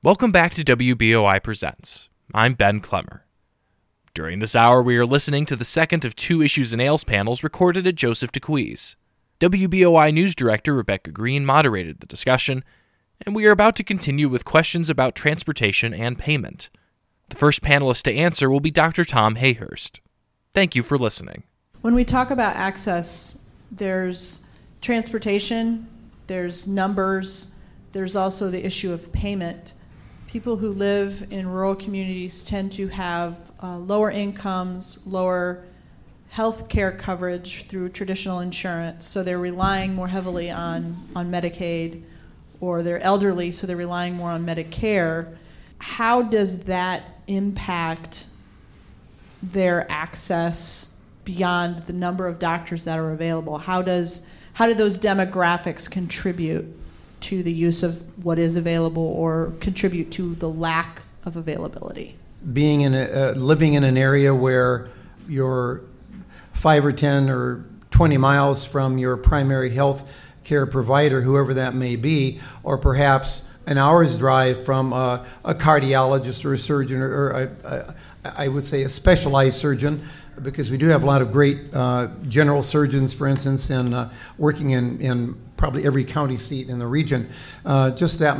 Welcome back to WBOI Presents. I'm Ben Clemmer. During this hour, we are listening to the second of two Issues and Ales panels recorded at Joseph DeQuees. WBOI News Director Rebecca Green moderated the discussion, and we are about to continue with questions about transportation and payment. The first panelist to answer will be Dr. Tom Hayhurst. Thank you for listening. When we talk about access, there's transportation, there's numbers, there's also the issue of payment. People who live in rural communities tend to have lower incomes, lower health care coverage through traditional insurance, so they're relying more heavily on Medicaid, or they're elderly, so they're relying more on Medicare. How does that impact their access beyond the number of doctors that are available? How do those demographics contribute to the use of what is available or contribute to the lack of availability? Being living in an area where you're 5 or 10 or 20 miles from your primary health care provider, whoever that may be, or perhaps an hour's drive from a cardiologist or a surgeon, or I would say a specialized surgeon, because we do have a lot of great general surgeons, for instance, and working in probably every county seat in the region. Just that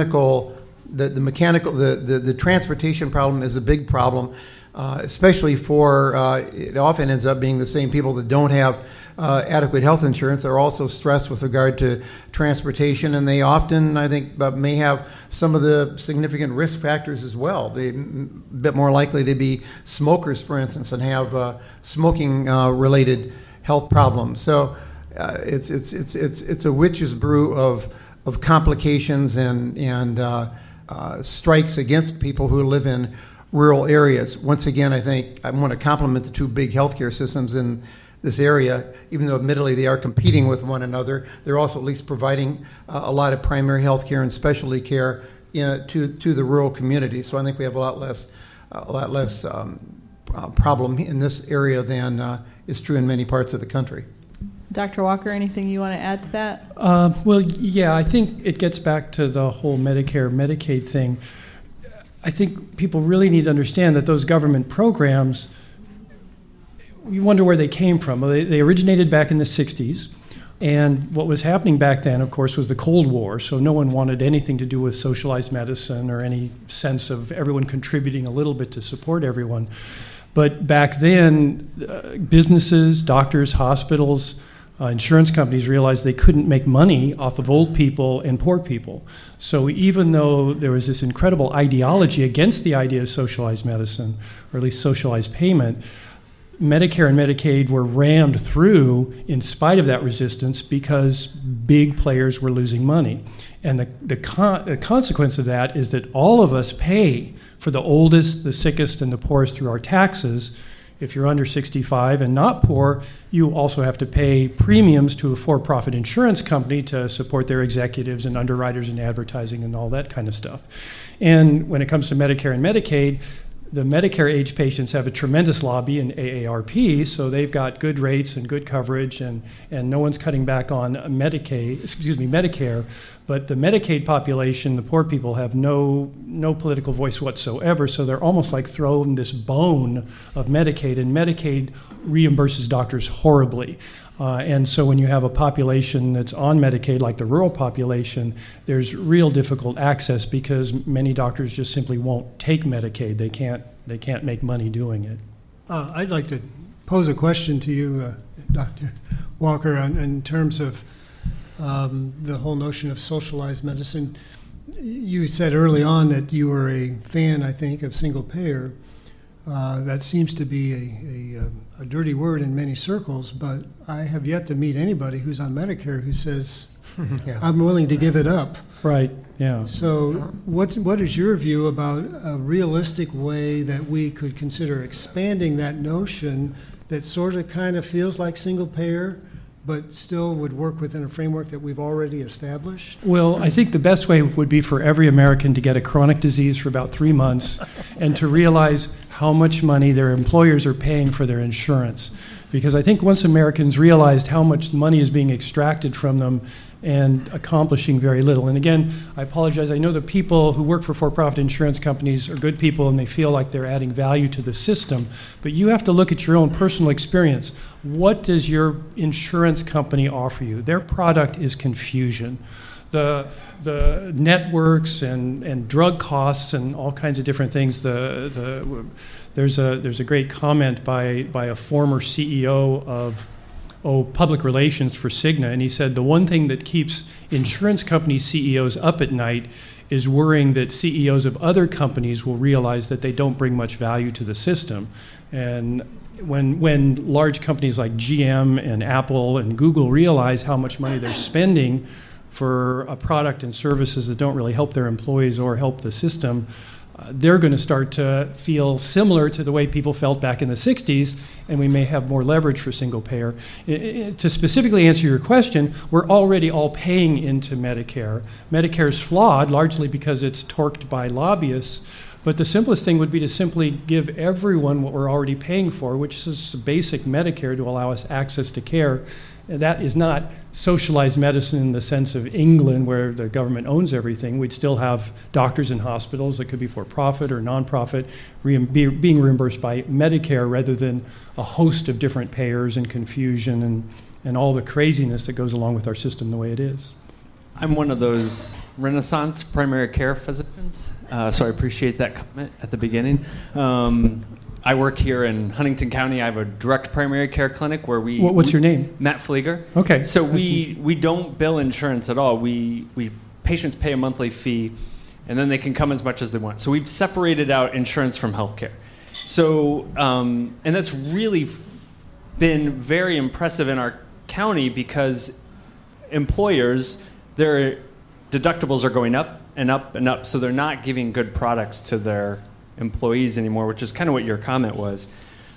the transportation problem is a big problem, especially for, it often ends up being the same people that don't have adequate health insurance are also stressed with regard to transportation, and they often, I think, may have some of the significant risk factors as well. They're a bit more likely to be smokers, for instance, and have smoking related health problems. So it's a witch's brew of complications and strikes against people who live in rural areas. Once again, I think I want to compliment the two big healthcare systems in this area. Even though admittedly they are competing with one another, they're also at least providing a lot of primary health care and specialty care to the rural community. So I think we have a lot less problem in this area than is true in many parts of the country. Dr. Walker, anything you want to add to that? Well, yeah, I think it gets back to the whole Medicare, Medicaid thing. I think people really need to understand that those government programs, you wonder where they came from. Well, they originated back in the 60s, and what was happening back then, of course, was the Cold War, so no one wanted anything to do with socialized medicine or any sense of everyone contributing a little bit to support everyone. But back then, businesses, doctors, hospitals, insurance companies realized they couldn't make money off of old people and poor people. So even though there was this incredible ideology against the idea of socialized medicine, or at least socialized payment, Medicare and Medicaid were rammed through in spite of that resistance because big players were losing money. And the consequence of that is that all of us pay for the oldest, the sickest, and the poorest through our taxes. If you're under 65 and not poor, you also have to pay premiums to a for-profit insurance company to support their executives and underwriters and advertising and all that kind of stuff. And when it comes to Medicare and Medicaid, the Medicare age patients have a tremendous lobby in AARP, so they've got good rates and good coverage, and no one's cutting back on Medicare. But the Medicaid population, the poor people, have no political voice whatsoever, so they're almost like throwing this bone of Medicaid, and Medicaid reimburses doctors horribly. And so when you have a population that's on Medicaid, like the rural population, there's real difficult access because many doctors just simply won't take Medicaid. They can't make money doing it. I'd like to pose a question to you, Dr. Walker, in terms of the whole notion of socialized medicine. You said early on that you were a fan, I think, of single payer. That seems to be a dirty word in many circles, but I have yet to meet anybody who's on Medicare who says, yeah, I'm willing to give it up. Right, yeah. So what is your view about a realistic way that we could consider expanding that notion that sort of kind of feels like single payer, but still would work within a framework that we've already established? Well, I think the best way would be for every American to get a chronic disease for about 3 months and to realize how much money their employers are paying for their insurance. Because I think once Americans realized how much money is being extracted from them and accomplishing very little. And again, I apologize. I know the people who work for for-profit insurance companies are good people and they feel like they're adding value to the system. But you have to look at your own personal experience. What does your insurance company offer you? Their product is confusion. The networks and drug costs and all kinds of different things. There's a great comment by a former CEO of public relations for Cigna, and he said the one thing that keeps insurance company CEOs up at night is worrying that CEOs of other companies will realize that they don't bring much value to the system. And when large companies like GM and Apple and Google realize how much money they're spending for a product and services that don't really help their employees or help the system, they're going to start to feel similar to the way people felt back in the 60s, and we may have more leverage for single payer. To specifically answer your question, we're already all paying into Medicare. Medicare's flawed largely because it's torqued by lobbyists, but the simplest thing would be to simply give everyone what we're already paying for, which is basic Medicare to allow us access to care. That is not socialized medicine in the sense of England, where the government owns everything. We'd still have doctors in hospitals that could be for-profit or non-profit being reimbursed by Medicare rather than a host of different payers and confusion and all the craziness that goes along with our system the way it is. I'm one of those Renaissance primary care physicians, so I appreciate that comment at the beginning. I work here in Huntington County. I have a direct primary care clinic where we... What's your name? Matt Flieger. Okay. So we don't bill insurance at all. Patients pay a monthly fee, and then they can come as much as they want. So we've separated out insurance from healthcare. So, and that's really been very impressive in our county because employers, their deductibles are going up and up and up, so they're not giving good products to their employees anymore, which is kind of what your comment was.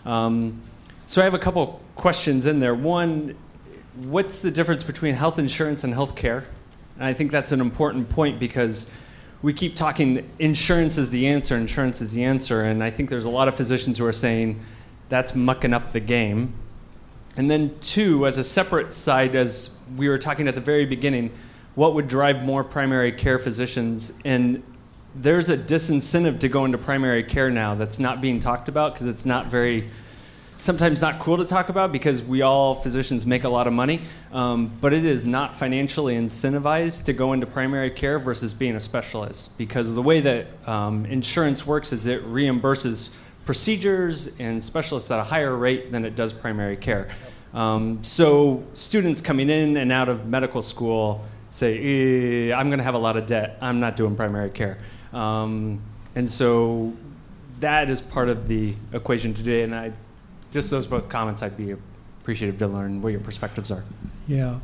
So I have a couple questions in there. One, what's the difference between health insurance and health care? And I think that's an important point because we keep talking insurance is the answer, and I think there's a lot of physicians who are saying that's mucking up the game. And then two, as a separate side, as we were talking at the very beginning, what would drive more primary care physicians? And there's a disincentive to go into primary care now that's not being talked about because it's sometimes not cool to talk about because we all physicians make a lot of money, but it is not financially incentivized to go into primary care versus being a specialist because of the way that insurance works is it reimburses procedures and specialists at a higher rate than it does primary care. So students coming in and out of medical school say, I'm going to have a lot of debt. I'm not doing primary care. And so that is part of the equation today. And just those both comments, I'd be appreciative to learn what your perspectives are. Yeah.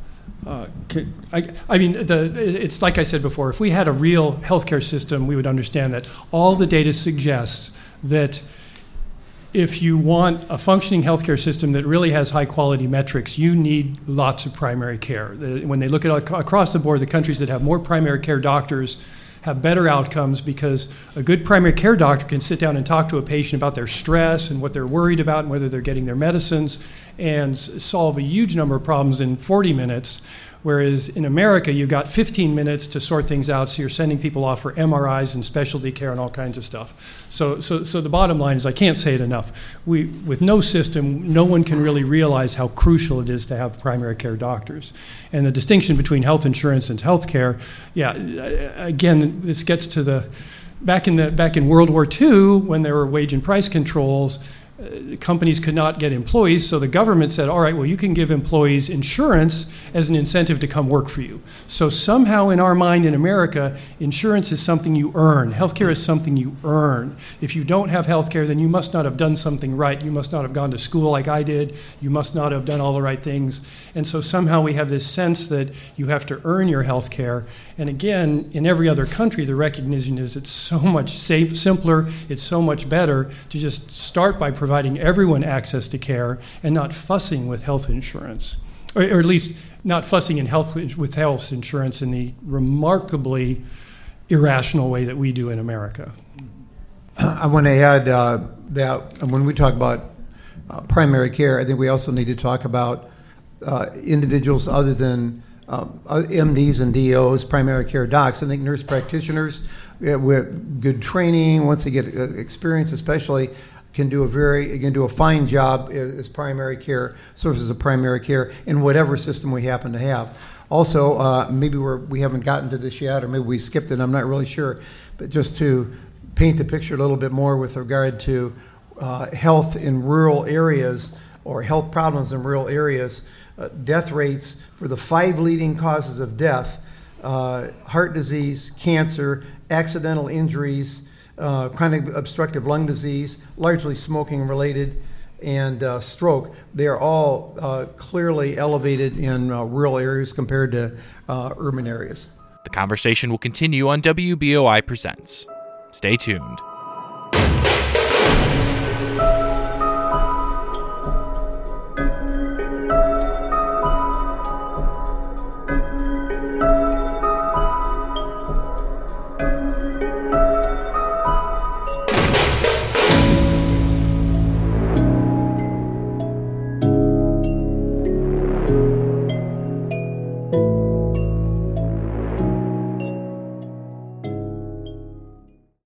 It's like I said before, if we had a real healthcare system, we would understand that all the data suggests that if you want a functioning healthcare system that really has high quality metrics, you need lots of primary care. When they look at across the board, the countries that have more primary care doctors have better outcomes because a good primary care doctor can sit down and talk to a patient about their stress and what they're worried about and whether they're getting their medicines and solve a huge number of problems in 40 minutes. Whereas in America, you've got 15 minutes to sort things out, so you're sending people off for MRIs and specialty care and all kinds of stuff. So the bottom line is, I can't say it enough. With no system, no one can really realize how crucial it is to have primary care doctors. And the distinction between health insurance and health care, again, this gets to back in World War II, when there were wage and price controls, companies could not get employees, so the government said, all right, well, you can give employees insurance as an incentive to come work for you. So somehow in our mind in America, insurance is something you earn. Healthcare is something you earn. If you don't have healthcare, then you must not have done something right. You must not have gone to school like I did. You must not have done all the right things. And so somehow we have this sense that you have to earn your healthcare. And again, in every other country, the recognition is it's so much simpler, it's so much better to just start by providing everyone access to care and not fussing with health insurance, or at least not fussing with health insurance in the remarkably irrational way that we do in America. I want to add that when we talk about primary care, I think we also need to talk about individuals other than MDs and DOs, primary care docs. I think nurse practitioners with good training, once they get experience especially, can do a fine job as primary care, sources of primary care in whatever system we happen to have. Also, maybe we haven't gotten to this yet, or maybe we skipped it, I'm not really sure, but just to paint the picture a little bit more with regard to health in rural areas or health problems in rural areas, death rates for the 5 leading causes of death, heart disease, cancer, accidental injuries, chronic obstructive lung disease, largely smoking related, and stroke, they are all clearly elevated in rural areas compared to urban areas. The conversation will continue on WBOI Presents. Stay tuned.